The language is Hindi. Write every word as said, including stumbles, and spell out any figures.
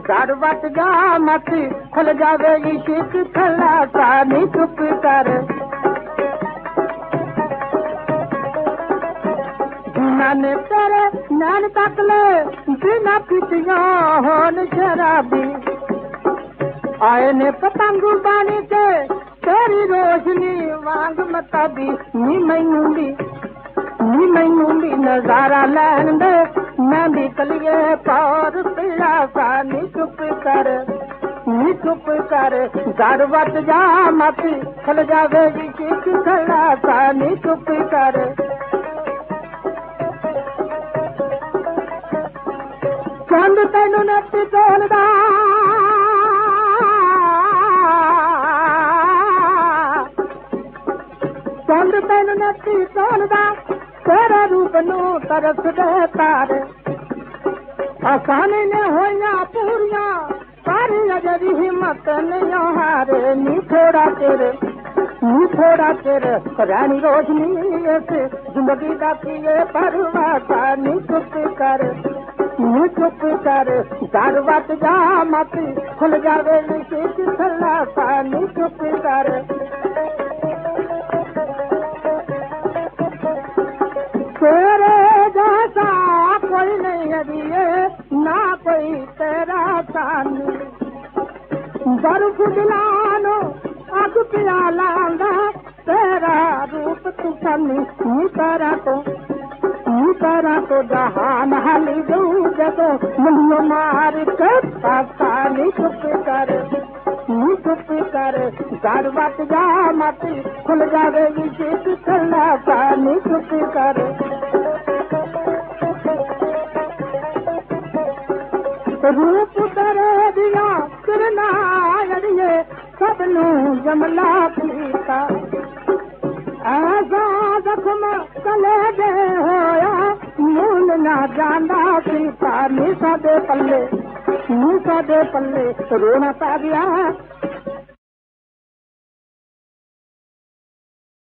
डर बट जा मत खुल जावे इश्क थला सानी चुप कर ने तेरे नैन तक ले बिना पिटिया होन शराबी आए ने पतंगू बानी के तेरी रोशनी वांग मताबी नी मैनू भी नी मैनू भी नजारा लैन दे मैं भी कलिए पार पिया सानी चुप कर नी चुप कर डर बच जा मत खुल जावे इश्क थला सानी चुप कर चंद तेनू नत्ती तोलदा चंद तेनू नत्ती तोलदा तेरे रूप नू तरस दे तारे आसानी ने होइया पूरिया सारी अजरी हिम्मत नहीं हारे नी थोड़ा तेरे नी थोड़ा तेरे रानी रोशनी से जिंदगी दा पिए परवासा नी चुप कर नी चुप कर डर बच जा मत खुल जावे इश्क थला सानी चुप कर तेरे जैसा कोई नहीं अड़िए ना कोई तेरा सानी बर्फ दिलानो अग पिया लांगा तेरा रूप तू सनी नी करा तो नी करा तो जहान हाली दूँ जगो मुन्नो मार के पानी चुप कर नी चुप कर डर बच जा मत खुल जावे इश्क थला सानी चुप कर रूप तेरे दिया किरना अड़िए सबनू जमला पीता ऐसा जख्म कले दे होया मूल ना जांदा सीता नी सादे पल्ले नी सादे पल्ले रोना पै गया